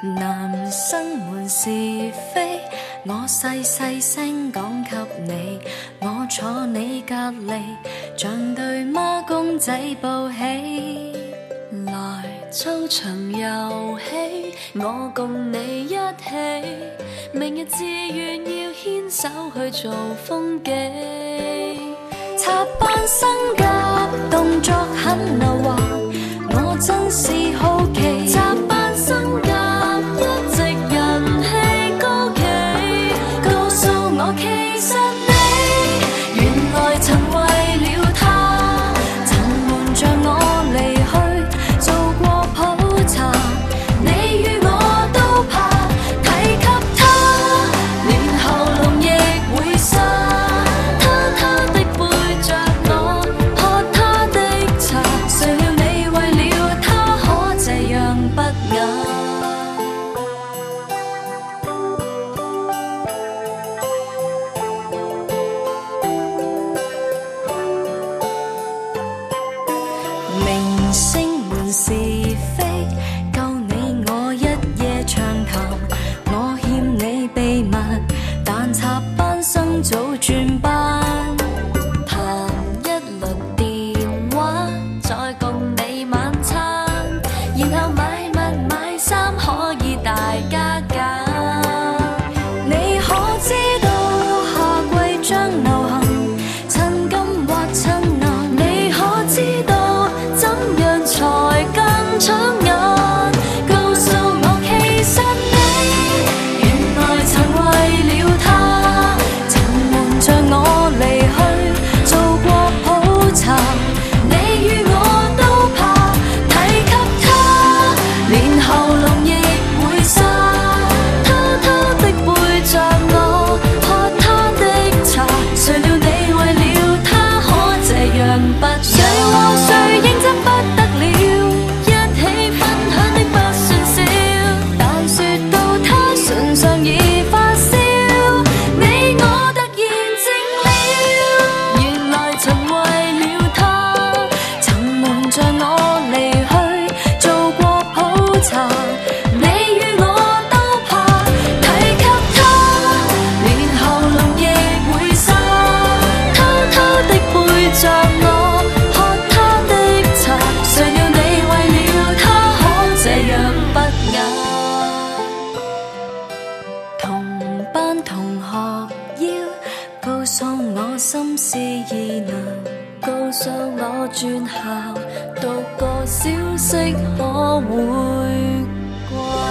男生們是非，我細細聲講給你，我坐你隔離，像對孖公仔抱起。來操場遊戲，我共你一起，明日志願要牽手去做風紀。插班生甲動作很流滑，我真是好奇。插班生甲一直人氣高企，告訴我其實你原來曾為了他，曾瞞着我離去做過普查。你與我都怕提及他，連喉嚨亦會沙。他的背着我喝他的茶，誰料你為了他可這樣不雅。明星們是非，夠你我一夜長談，我欠你秘密，但插班生早轉班。談一輪電話，再共你晚餐，然後買物買衫可以大家揀。你可知道夏季將流行襯金或襯藍？你可知道怎樣才更搶眼？告訴我其實你原來曾為了他，曾瞞着我離去做過普查。你與我都怕提及他，連喉嚨亦會沙。他的背着我喝他的茶，誰料你為了他可這樣不雅。誰和誰認真不得了，一起分享的不算少，但說到他唇上已發燒，你我突然靜了。原來曾為了他，曾瞞着我離去做過普查。你與我都怕提及他，連喉嚨亦會沙。他的背着我喝他的茶，誰料你為了他可這樣不雅。同班同學要告訴我心事意能，告訴我轉校讀個消息可會掛。